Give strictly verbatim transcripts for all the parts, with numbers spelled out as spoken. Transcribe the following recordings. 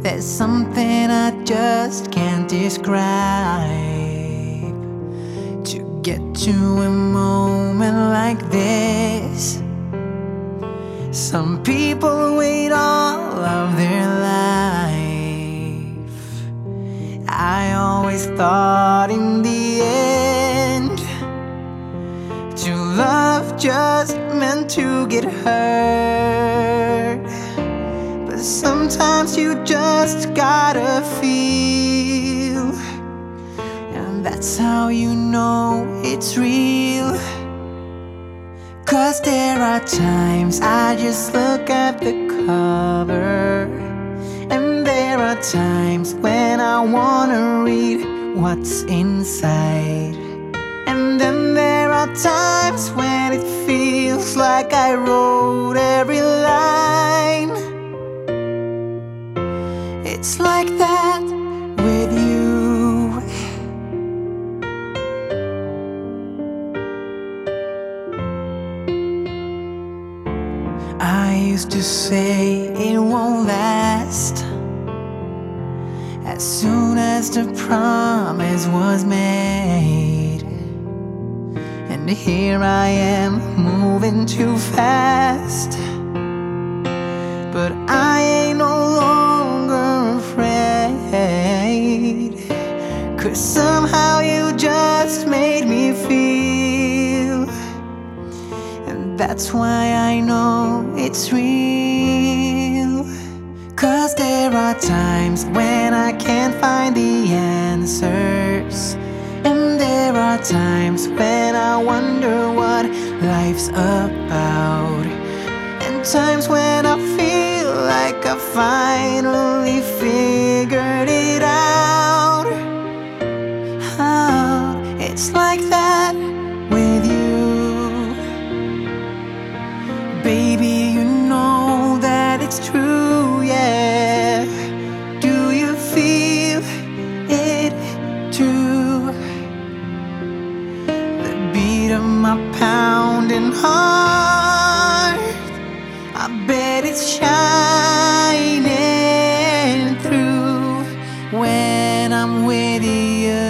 There's something I just can't describe. To get to a moment like this, some people wait all of their life. I always thought in the end, to love just meant to get hurt. But sometimes you just gotta feel, and that's how you know it's real. Cause there are times I just look at the cover, and there are times when I wanna read what's inside. And then there are times when it feels like I wrote every line. It's like that with you. I used to say it won't last, as soon as the promise was made. And here I am, moving too fast, but I ain't no longer afraid. Cause somehow you just made me feel, and that's why I know it's real. Cause there are times when I can't find the answers, and there are times when I wonder what life's about, and times when I feel like I finally figured it out. Oh, it's like that with you. Baby, you know that it's true, yeah. Do you feel it too? The beat of my pounding heart, I bet it's shining through when I'm with you.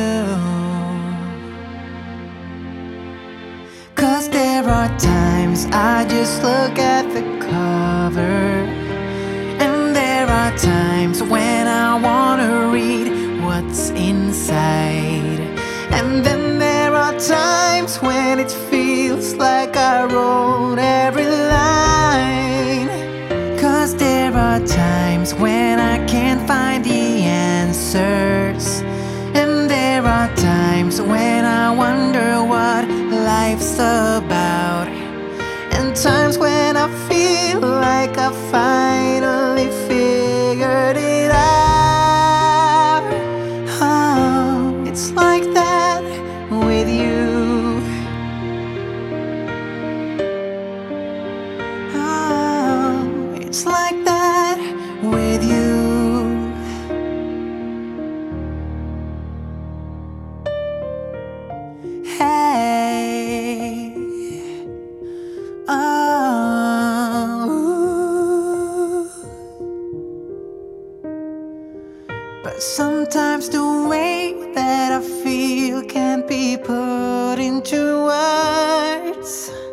Cause there are times I just look at the cover, and there are times when I wanna read what's inside. And then there are times when it feels like I wrote every line. Cause there are times when I can't find the answers, and there are times when I wonder what life's about, and times when I feel like I finally figured it out. Oh, it's like that with you. Oh, it's like that with you. Hey, oh, but sometimes the way that I feel can't be put into words.